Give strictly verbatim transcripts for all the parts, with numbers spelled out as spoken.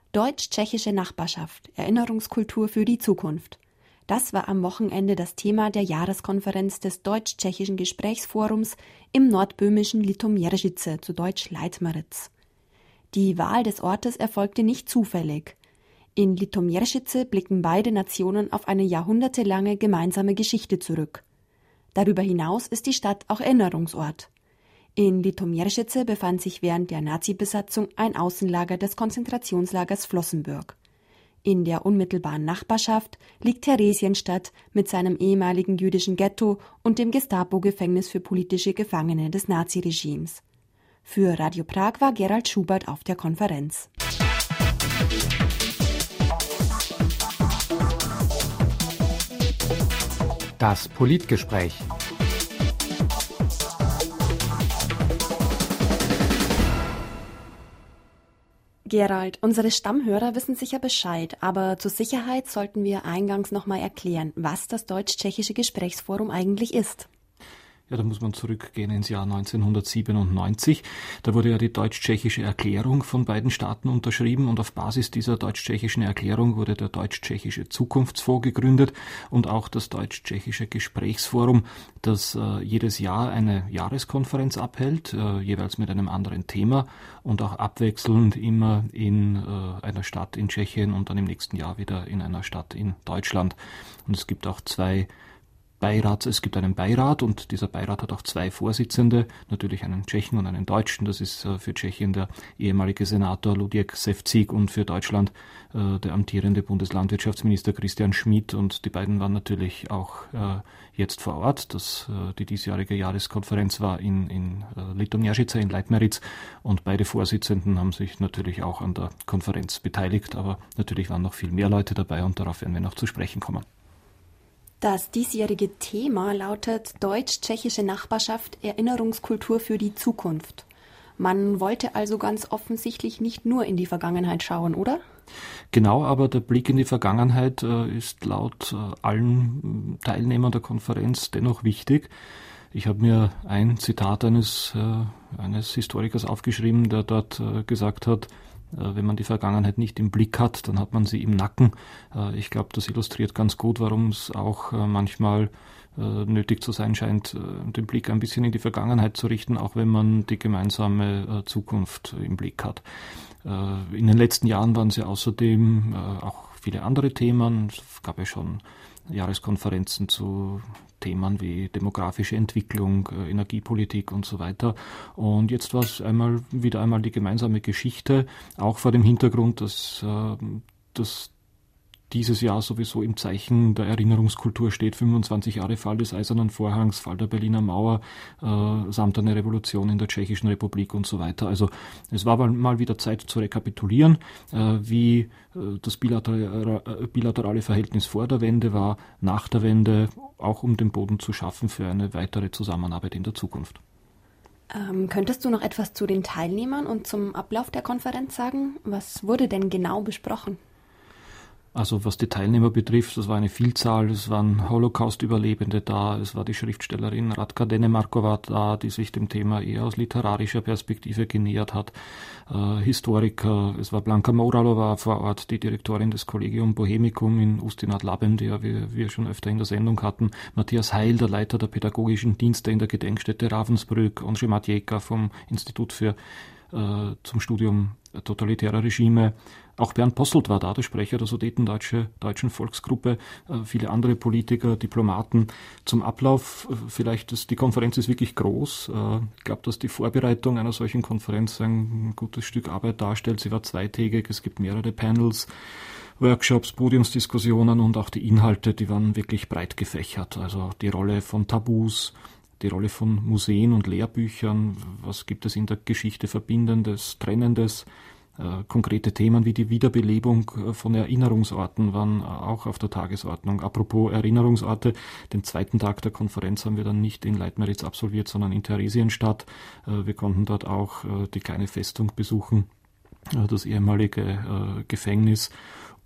Deutsch-tschechische Nachbarschaft, Erinnerungskultur für die Zukunft. Das war am Wochenende das Thema der Jahreskonferenz des Deutsch-Tschechischen Gesprächsforums im nordböhmischen Litoměřice, zu Deutsch Leitmeritz. Die Wahl des Ortes erfolgte nicht zufällig. In Litoměřice blicken beide Nationen auf eine jahrhundertelange gemeinsame Geschichte zurück. Darüber hinaus ist die Stadt auch Erinnerungsort. In Litoměřice befand sich während der Nazi-Besatzung ein Außenlager des Konzentrationslagers Flossenbürg. In der unmittelbaren Nachbarschaft liegt Theresienstadt mit seinem ehemaligen jüdischen Ghetto und dem Gestapo-Gefängnis für politische Gefangene des Naziregimes. Für Radio Prag war Gerald Schubert auf der Konferenz. Das Politgespräch. Gerald, unsere Stammhörer wissen sicher Bescheid, aber zur Sicherheit sollten wir eingangs nochmal erklären, was das Deutsch-Tschechische Gesprächsforum eigentlich ist. Ja, da muss man zurückgehen ins Jahr neunzehnhundertsiebenundneunzig. Da wurde ja die Deutsch-Tschechische Erklärung von beiden Staaten unterschrieben und auf Basis dieser Deutsch-Tschechischen Erklärung wurde der Deutsch-Tschechische Zukunftsfonds gegründet und auch das Deutsch-Tschechische Gesprächsforum, das äh, jedes Jahr eine Jahreskonferenz abhält, äh, jeweils mit einem anderen Thema und auch abwechselnd immer in äh, einer Stadt in Tschechien und dann im nächsten Jahr wieder in einer Stadt in Deutschland. Und es gibt auch zwei Beirats, es gibt einen Beirat und dieser Beirat hat auch zwei Vorsitzende, natürlich einen Tschechen und einen Deutschen. Das ist äh, für Tschechien der ehemalige Senator Luděk Ševčík und für Deutschland äh, der amtierende Bundeslandwirtschaftsminister Christian Schmidt. Und die beiden waren natürlich auch äh, jetzt vor Ort. Das, äh, die diesjährige Jahreskonferenz war in, in äh, Litoměřice, in Leitmeritz, und beide Vorsitzenden haben sich natürlich auch an der Konferenz beteiligt. Aber natürlich waren noch viel mehr Leute dabei und darauf werden wir noch zu sprechen kommen. Das diesjährige Thema lautet Deutsch-Tschechische Nachbarschaft, Erinnerungskultur für die Zukunft. Man wollte also ganz offensichtlich nicht nur in die Vergangenheit schauen, oder? Genau, aber der Blick in die Vergangenheit äh, ist laut äh, allen Teilnehmern der Konferenz dennoch wichtig. Ich habe mir ein Zitat eines, äh, eines Historikers aufgeschrieben, der dort äh, gesagt hat, wenn man die Vergangenheit nicht im Blick hat, dann hat man sie im Nacken. Ich glaube, das illustriert ganz gut, warum es auch manchmal nötig zu sein scheint, den Blick ein bisschen in die Vergangenheit zu richten, auch wenn man die gemeinsame Zukunft im Blick hat. In den letzten Jahren waren es ja außerdem auch viele andere Themen. Es gab ja schon Jahreskonferenzen zu Themen wie demografische Entwicklung, Energiepolitik und so weiter. Und jetzt war es einmal wieder einmal die gemeinsame Geschichte, auch vor dem Hintergrund, dass, dass dieses Jahr sowieso im Zeichen der Erinnerungskultur steht, fünfundzwanzig Jahre Fall des Eisernen Vorhangs, Fall der Berliner Mauer, äh, samt eine Revolution in der Tschechischen Republik und so weiter. Also es war mal wieder Zeit zu rekapitulieren, äh, wie äh, das bilaterale, äh, bilaterale Verhältnis vor der Wende war, nach der Wende, auch um den Boden zu schaffen für eine weitere Zusammenarbeit in der Zukunft. Ähm, könntest du noch etwas zu den Teilnehmern und zum Ablauf der Konferenz sagen? Was wurde denn genau besprochen? Also was die Teilnehmer betrifft, das war eine Vielzahl, es waren Holocaust-Überlebende da, es war die Schriftstellerin Radka Denemarkova da, die sich dem Thema eher aus literarischer Perspektive genähert hat, äh, Historiker, es war Blanka Mouralova vor Ort, die Direktorin des Collegium Bohemicum in Ústí nad Labem, die ja wir, wir schon öfter in der Sendung hatten, Matthias Heil, der Leiter der pädagogischen Dienste in der Gedenkstätte Ravensbrück, Ondřej Matějka vom Institut für äh, zum Studium totalitärer Regime. Auch Bernd Posselt war da, der Sprecher der Sudetendeutschen Volksgruppe, äh, viele andere Politiker, Diplomaten. Zum Ablauf, äh, vielleicht ist die Konferenz ist wirklich groß. Äh, ich glaube, dass die Vorbereitung einer solchen Konferenz ein gutes Stück Arbeit darstellt. Sie war zweitägig, es gibt mehrere Panels, Workshops, Podiumsdiskussionen und auch die Inhalte, die waren wirklich breit gefächert. Also die Rolle von Tabus, die Rolle von Museen und Lehrbüchern, was gibt es in der Geschichte Verbindendes, Trennendes, äh, konkrete Themen wie die Wiederbelebung von Erinnerungsorten waren auch auf der Tagesordnung. Apropos Erinnerungsorte, den zweiten Tag der Konferenz haben wir dann nicht in Leitmeritz absolviert, sondern in Theresienstadt. Äh, wir konnten dort auch äh, die kleine Festung besuchen, äh, das ehemalige äh, Gefängnis.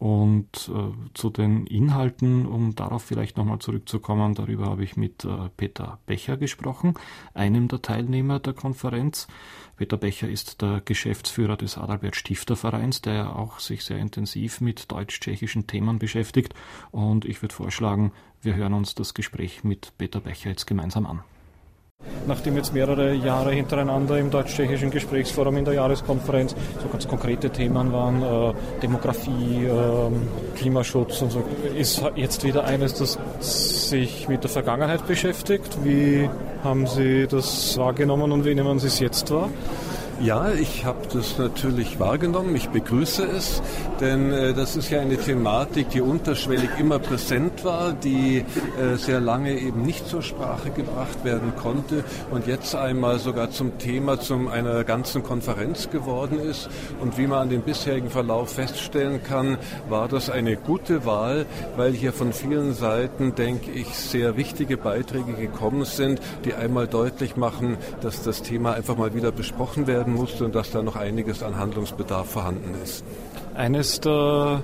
Und äh, zu den Inhalten, um darauf vielleicht nochmal zurückzukommen, darüber habe ich mit äh, Peter Becher gesprochen, einem der Teilnehmer der Konferenz. Peter Becher ist der Geschäftsführer des Adalbert Stifter Vereins, der auch sich sehr intensiv mit deutsch-tschechischen Themen beschäftigt. Und ich würde vorschlagen, wir hören uns das Gespräch mit Peter Becher jetzt gemeinsam an. Nachdem jetzt mehrere Jahre hintereinander im deutsch-tschechischen Gesprächsforum in der Jahreskonferenz so ganz konkrete Themen waren, äh, Demografie, äh, Klimaschutz und so, ist jetzt wieder eines, das sich mit der Vergangenheit beschäftigt. Wie haben Sie das wahrgenommen und wie nehmen Sie es jetzt wahr? Ja, ich habe das natürlich wahrgenommen. Ich begrüße es, denn äh, das ist ja eine Thematik, die unterschwellig immer präsent war, die äh, sehr lange eben nicht zur Sprache gebracht werden konnte und jetzt einmal sogar zum Thema zum einer ganzen Konferenz geworden ist. Und wie man an dem bisherigen Verlauf feststellen kann, war das eine gute Wahl, weil hier von vielen Seiten, denke ich, sehr wichtige Beiträge gekommen sind, die einmal deutlich machen, dass das Thema einfach mal wieder besprochen werden musste und dass da noch einiges an Handlungsbedarf vorhanden ist. Eines der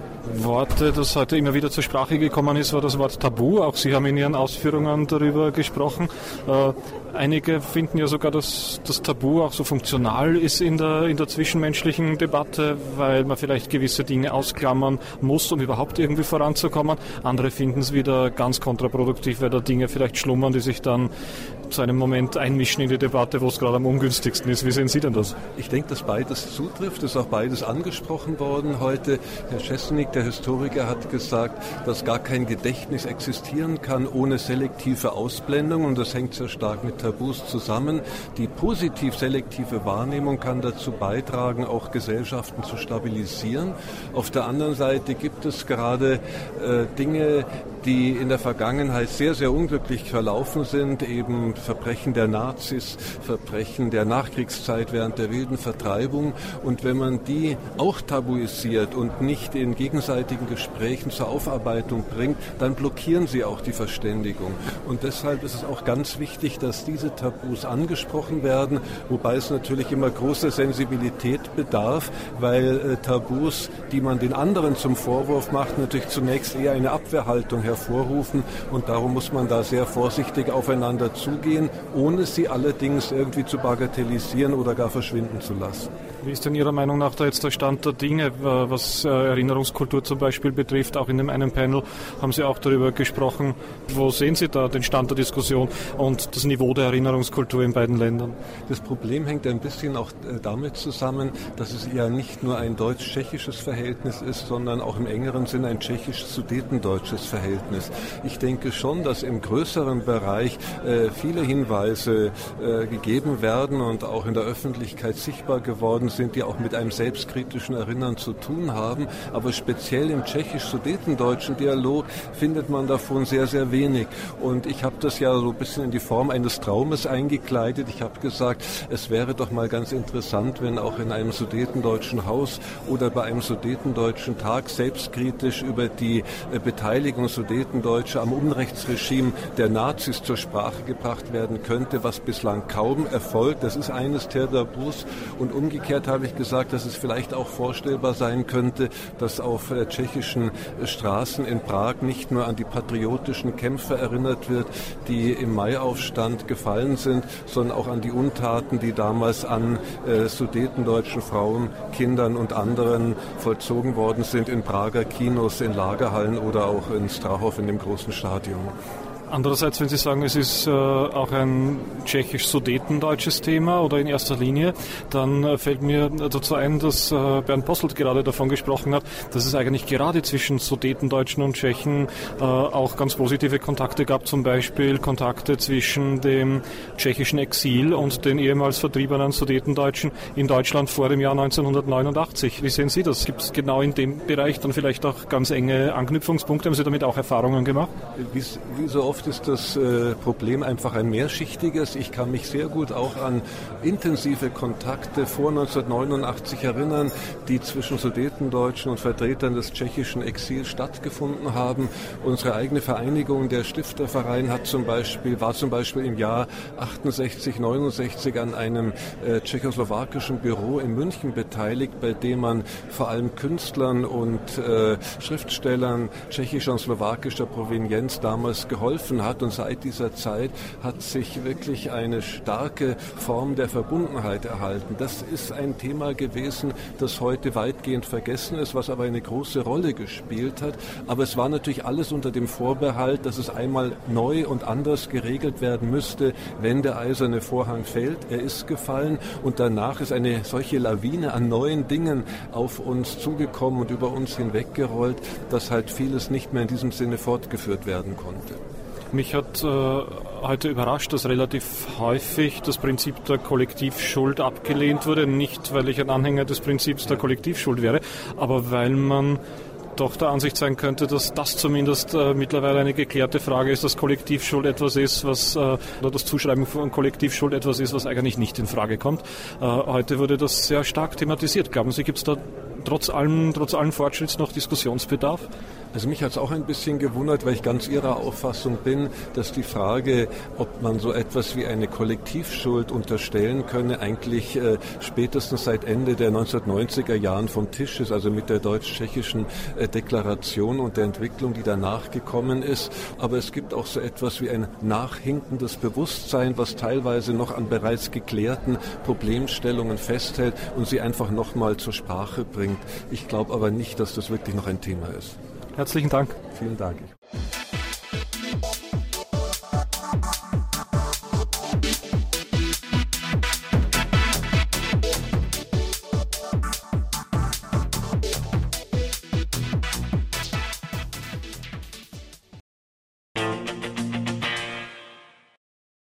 Worte, das heute immer wieder zur Sprache gekommen ist, war das Wort Tabu. Auch Sie haben in Ihren Ausführungen darüber gesprochen. Äh, einige finden ja sogar, dass das Tabu auch so funktional ist in der, in der zwischenmenschlichen Debatte, weil man vielleicht gewisse Dinge ausklammern muss, um überhaupt irgendwie voranzukommen. Andere finden es wieder ganz kontraproduktiv, weil da Dinge vielleicht schlummern, die sich dann zu einem Moment einmischen in die Debatte, wo es gerade am ungünstigsten ist. Wie sehen Sie denn das? Ich denke, dass beides zutrifft. Es ist auch beides angesprochen worden heute. Herr Schessenig, der Historiker, hat gesagt, dass gar kein Gedächtnis existieren kann ohne selektive Ausblendung. Und das hängt sehr stark mit Tabus zusammen. Die positiv-selektive Wahrnehmung kann dazu beitragen, auch Gesellschaften zu stabilisieren. Auf der anderen Seite gibt es gerade äh, Dinge, die in der Vergangenheit sehr, sehr unglücklich verlaufen sind, eben Verbrechen der Nazis, Verbrechen der Nachkriegszeit während der wilden Vertreibung. Und wenn man die auch tabuisiert und nicht in gegenseitigen Gesprächen zur Aufarbeitung bringt, dann blockieren sie auch die Verständigung. Und deshalb ist es auch ganz wichtig, dass diese Tabus angesprochen werden, wobei es natürlich immer große Sensibilität bedarf, weil äh, Tabus, die man den anderen zum Vorwurf macht, natürlich zunächst eher eine Abwehrhaltung hervorrufen. Und darum muss man da sehr vorsichtig aufeinander zugehen, ohne sie allerdings irgendwie zu bagatellisieren oder gar verschwinden zu lassen. Wie ist denn Ihrer Meinung nach da jetzt der Stand der Dinge, was Erinnerungskultur zum Beispiel betrifft? Auch in dem einen Panel haben Sie auch darüber gesprochen. Wo sehen Sie da den Stand der Diskussion und das Niveau der Erinnerungskultur in beiden Ländern? Das Problem hängt ein bisschen auch damit zusammen, dass es ja nicht nur ein deutsch-tschechisches Verhältnis ist, sondern auch im engeren Sinne ein tschechisch-sudetendeutsches Verhältnis. Ich denke schon, dass im größeren Bereich äh, viele Hinweise äh, gegeben werden und auch in der Öffentlichkeit sichtbar geworden sind, die auch mit einem selbstkritischen Erinnern zu tun haben. Aber speziell im tschechisch-sudetendeutschen Dialog findet man davon sehr, sehr wenig. Und ich habe das ja so ein bisschen in die Form eines Traumes eingekleidet. Ich habe gesagt, es wäre doch mal ganz interessant, wenn auch in einem sudetendeutschen Haus oder bei einem sudetendeutschen Tag selbstkritisch über die äh, Beteiligung Sudetendeutscher am Unrechtsregime der Nazis zur Sprache gebracht werden könnte, was bislang kaum erfolgt. Das ist eines der Tabus. Und umgekehrt habe ich gesagt, dass es vielleicht auch vorstellbar sein könnte, dass auf äh, tschechischen äh, Straßen in Prag nicht nur an die patriotischen Kämpfer erinnert wird, die im Maiaufstand gefallen sind, sondern auch an die Untaten, die damals an äh, sudetendeutschen Frauen, Kindern und anderen vollzogen worden sind in Prager Kinos, in Lagerhallen oder auch in Strahov in dem großen Stadion. Andererseits, wenn Sie sagen, es ist äh, auch ein tschechisch-sudetendeutsches Thema oder in erster Linie, dann äh, fällt mir dazu ein, dass äh, Bernd Posselt gerade davon gesprochen hat, dass es eigentlich gerade zwischen Sudetendeutschen und Tschechen äh, auch ganz positive Kontakte gab, zum Beispiel Kontakte zwischen dem tschechischen Exil und den ehemals vertriebenen Sudetendeutschen in Deutschland vor dem Jahr neunzehnhundertneunundachtzig. Wie sehen Sie das? Gibt es genau in dem Bereich dann vielleicht auch ganz enge Anknüpfungspunkte? Haben Sie damit auch Erfahrungen gemacht? Wie, wie so oft Vielleicht ist das äh, Problem einfach ein mehrschichtiges. Ich kann mich sehr gut auch an intensive Kontakte vor neunzehnhundertneunundachtzig erinnern, die zwischen Sudetendeutschen und Vertretern des tschechischen Exils stattgefunden haben. Unsere eigene Vereinigung, der Stifterverein, hat zum Beispiel, war zum Beispiel im Jahr achtundsechzig, neunundsechzig an einem äh, tschechoslowakischen Büro in München beteiligt, bei dem man vor allem Künstlern und äh, Schriftstellern tschechischer und slowakischer Provenienz damals geholfen hat. Und seit dieser Zeit hat sich wirklich eine starke Form der Verbundenheit erhalten. Das ist ein Thema gewesen, das heute weitgehend vergessen ist, was aber eine große Rolle gespielt hat. Aber es war natürlich alles unter dem Vorbehalt, dass es einmal neu und anders geregelt werden müsste, wenn der eiserne Vorhang fällt. Er ist gefallen und danach ist eine solche Lawine an neuen Dingen auf uns zugekommen und über uns hinweggerollt, dass halt vieles nicht mehr in diesem Sinne fortgeführt werden konnte. Mich hat äh, heute überrascht, dass relativ häufig das Prinzip der Kollektivschuld abgelehnt wurde. Nicht, weil ich ein Anhänger des Prinzips der Kollektivschuld wäre, aber weil man doch der Ansicht sein könnte, dass das zumindest äh, mittlerweile eine geklärte Frage ist, dass Kollektivschuld etwas ist, was, äh, oder das Zuschreiben von Kollektivschuld etwas ist, was eigentlich nicht in Frage kommt. Äh, heute wurde das sehr stark thematisiert. Glauben Sie, gibt es da trotz allem, trotz allen Fortschritts noch Diskussionsbedarf? Also mich hat es auch ein bisschen gewundert, weil ich ganz Ihrer Auffassung bin, dass die Frage, ob man so etwas wie eine Kollektivschuld unterstellen könne, eigentlich äh, spätestens seit Ende der neunzehnhundertneunziger Jahren vom Tisch ist, also mit der deutsch-tschechischen äh, Deklaration und der Entwicklung, die danach gekommen ist. Aber es gibt auch so etwas wie ein nachhinkendes Bewusstsein, was teilweise noch an bereits geklärten Problemstellungen festhält und sie einfach nochmal zur Sprache bringt. Ich glaube aber nicht, dass das wirklich noch ein Thema ist. Herzlichen Dank. Vielen Dank.